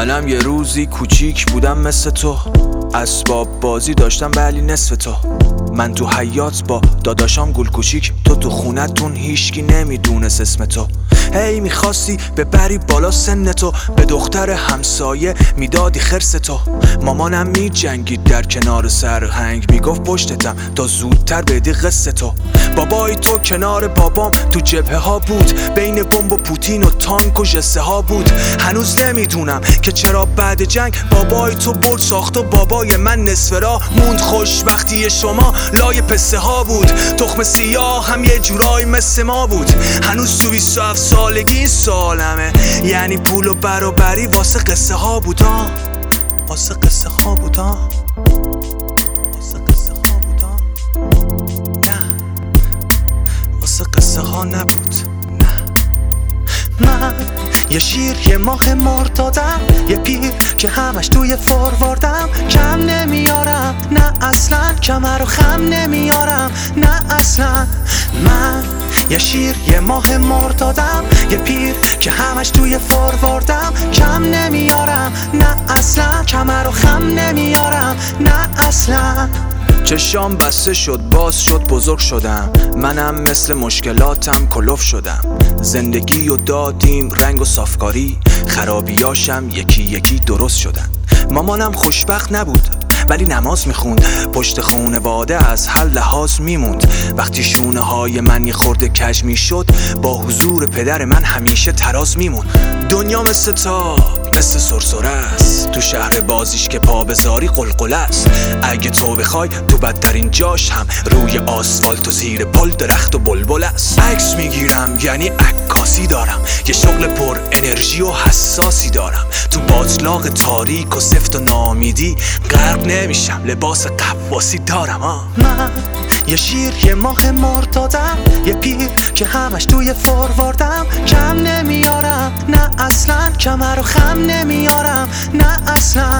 منم یه روزی کوچیک بودم مثل تو، اسباب بازی داشتم ولی نصف تو. من تو حیات با داداشام گل کوچیک، تو خونتون هیچکی نمیدونست اسم تو. هی میخواستی ببری بالا سن تو، به دختر همسایه میدادی خرس تو. مامانم میجنگید در کنار سرهنگ، میگفت پشتتم تا زودتر بدی قصه تو. بابای تو کنار بابام تو جبهه ها بود، بین بمب و پوتین و تانک و جسه ها بود. هنوز نمیدونم که چرا بعد جنگ بابای تو برد ساخت و بابای من نصف راه موند. خوشبختی شما لای پسه ها بود، تخم سیاه هم یه جورای مثل ما بود. هنوز تو 27 سالگی این سالمه، یعنی پول و برابری واسه قصه ها بود ها، واسه قصه ها بود ها، واسه قصه ها بود ها. نه واسه قصه ها نبود. نه من یه شیر یه ماه مرتادم، یه پیر که همش توی فورواردم. کم نمیارم نه اصلا، کمر رو خم نمیارم نه اصلا. من یه شیر یه ماه مرتادم، یه پیر که همش توی فورواردم. کم نمیارم نه اصلا، کمر رو خم نمیارم نه اصلا. چشام بسته شد باز شد بزرگ شدم، منم مثل مشکلاتم کلوف شدم. زندگی و دادیم رنگ و صافکاری، خرابیاشم یکی یکی درست شدن. مامانم خوشبخت نبود ولی نماز میخوند، پشت خونواده از هر لحاظ میموند. وقتی شونه های من یه خورده کج میشد، با حضور پدر من همیشه تراز میموند. دنیا مثل تا مثل سرسره است، تو شهر بازیش که پا بذاری قلقله است. اگه تو بخوای تو بدترین جاش هم روی آسفالت و زیر پل درخت و بلبل است. عکس میگیرم یعنی عکاسی دارم، یه شغل پر انرژی و حساسی دارم. تو باطلاق تاریک و سفت و نامیدی غرق نمیشم، لباس قواسی دارم ها. من یه شیر یه ماه مرتادم، یه پیر که همش توی فورواردم. کم نمیارم نه اصلا، کمر رو خم نمیارم نه اصلا.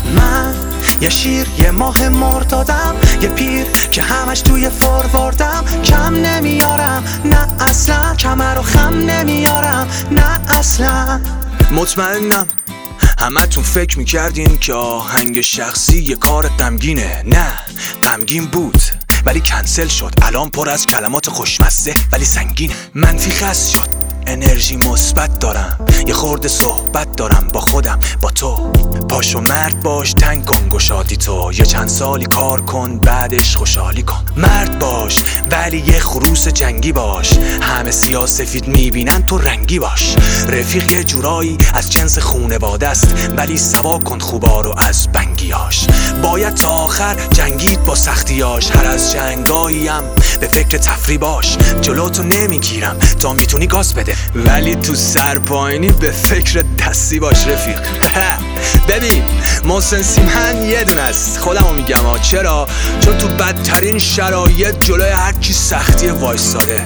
من یه شیر یه ماه مرتادم، یه پیر که همش توی فورواردم. کم نمیارم نه اصلا، کمر رو خم نمیارم نه اصلا. مطمئنم همتون فکر میکردین که آهنگ شخصی یه کار غمگینه. نه غمگین بود ولی کنسل شد، الان پر از کلمات خوشمزه ولی سنگینه. منفی خست شد، انرژی مثبت دارم، یه خورده صحبت دارم با خودم با تو. پاشو مرد باش، تنگ کن گشادی تو، یه چند سالی کار کن بعدش خوشحالی کن. مرد باش ولی یه خروس جنگی باش، همه سیاه سفید میبینن تو رنگی باش. رفیق یه جورایی از جنس خونواده است، ولی سوا کن خوبا رو از بنگیاش. باید تا آخر جنگید با سختیاش، هر از جنگاییم به فکر تفریح باش. جلوتو نمیگیرم تا میتونی گاز بده، ولی تو سرپاینی به فکر دستی باش رفیق. ببین محسن سیمن یه دونه است، خودمو میگم ها. چرا؟ چون تو بدترین شرایط جلوی هر کی سختی وایساده.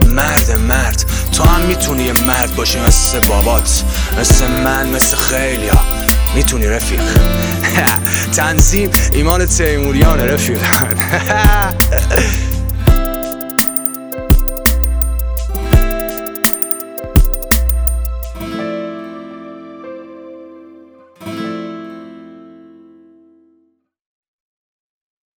مرد تو هم میتونی یه مرد باشی، مثل بابات، مثل من، مثل خیلیا میتونی رفیق. تنظیم ایمان تیموریان رفیق.